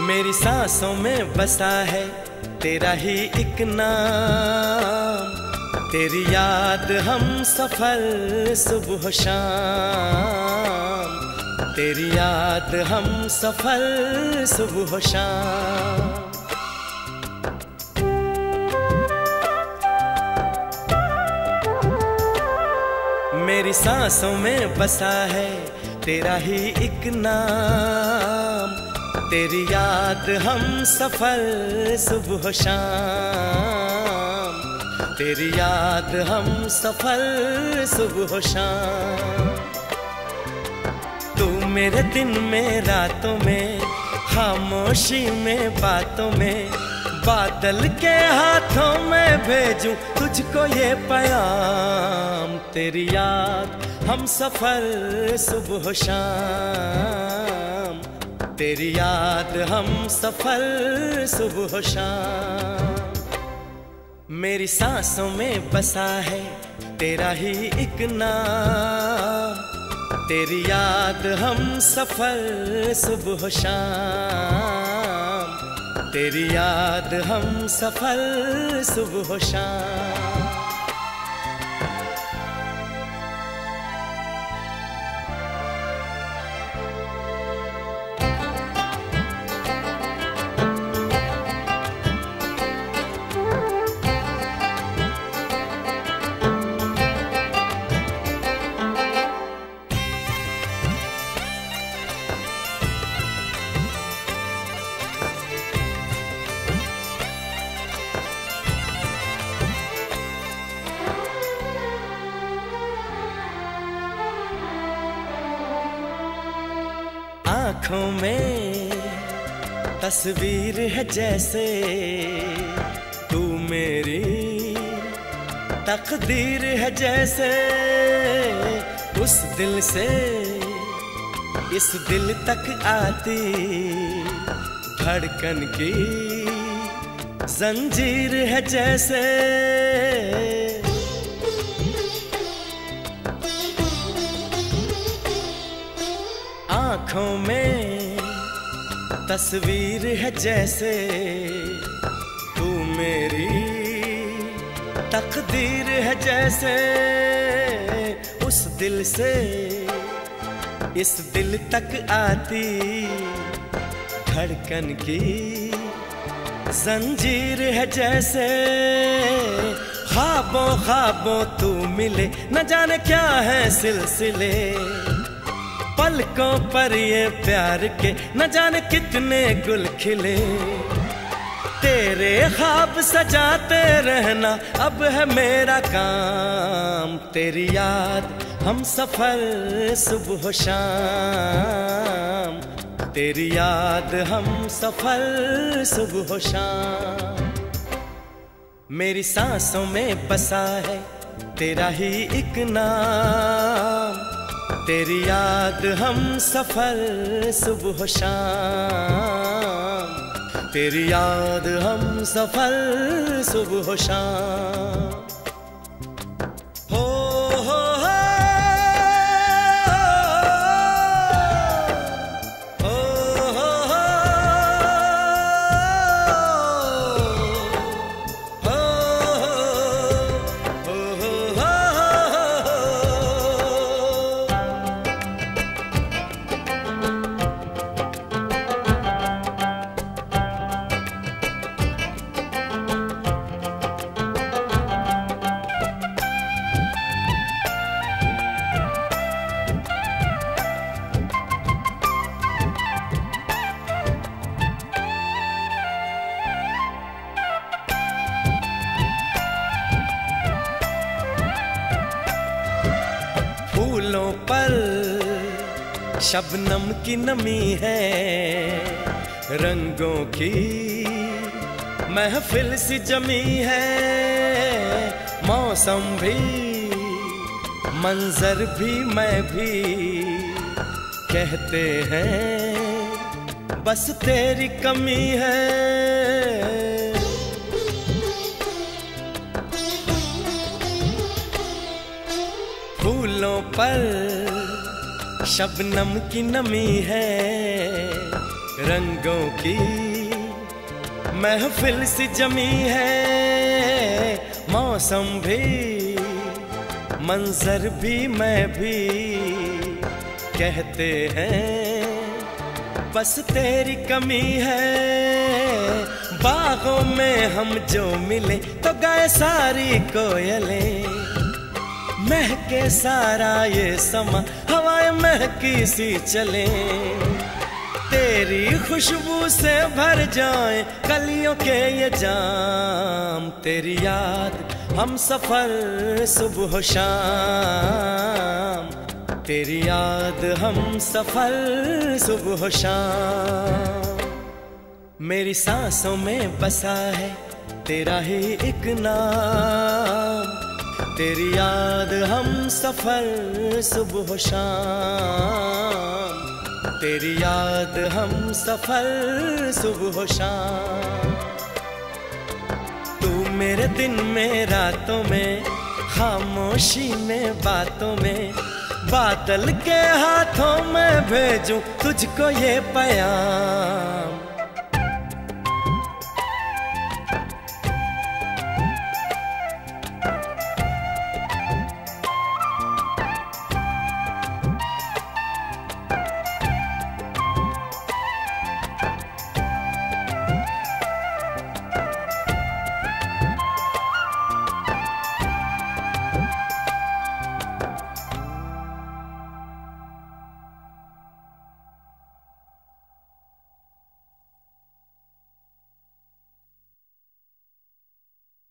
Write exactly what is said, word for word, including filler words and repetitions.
मेरी सांसों में बसा है तेरा ही एक नाम, तेरी याद हम सफर सुबह शाम, तेरी याद हम सफर सुबह शाम। मेरी सांसों में बसा है तेरा ही एक नाम, तेरी याद हम सफर सुबह शाम, तेरी याद हम सफर सुबह शाम। तू मेरे दिन में रातों में, खामोशी में बातों में, बादल के हाथों में भेजूं तुझको ये पैगाम, तेरी याद हम सफर सुबह शाम, तेरी याद हम सफर सुबह शाम। मेरी सांसों में बसा है तेरा ही एक नाम, तेरी याद हम सफर सुबह शाम, तेरी याद हम सफर सुबह शाम। आँखों में तस्वीर है जैसे तू मेरी तकदीर है जैसे, उस दिल से इस दिल तक आती धड़कन की जंजीर है जैसे। आँखों में तस्वीर है जैसे तू मेरी तकदीर है जैसे, उस दिल से इस दिल तक आती धड़कन की जंजीर है जैसे। ख्वाबों ख्वाबों तू मिले न जाने क्या है सिलसिले, पलकों पर ये प्यार के न जाने कितने गुल खिले, तेरे ख्वाब सजाते रहना अब है मेरा काम, तेरी याद हम सफर सुबह शाम, तेरी याद हम सफर सुबह शाम। मेरी सांसों में बसा है तेरा ही एक नाम, तेरी याद हम सफर सुबह शाम, तेरी याद हम सफर सुबह शाम। हो हो हो हो हो फूलों पर शबनम की नमी है, रंगों की महफिल सी जमी है, मौसम भी मंजर भी मैं भी कहते हैं बस तेरी कमी है। फूलों पर शबनम की नमी है, रंगों की महफिल सी जमी है, मौसम भी मंजर भी मैं भी कहते हैं बस तेरी कमी है। बागों में हम जो मिले तो गाए सारी कोयलें, महके सारा ये समा हवाएं महकी सी चले, तेरी खुशबू से भर जाए कलियों के ये जाम। तेरी याद हम सफर सुबह शाम, तेरी याद हम सफर सुबह शाम। मेरी सांसों में बसा है तेरा ही एक नाम, तेरी याद हम सफर सुबह शाम, तेरी याद हम सफर सुबह शाम। तू मेरे दिन में रातों में, खामोशी में बातों में, बादल के हाथों में भेजूं तुझको ये पैगाम।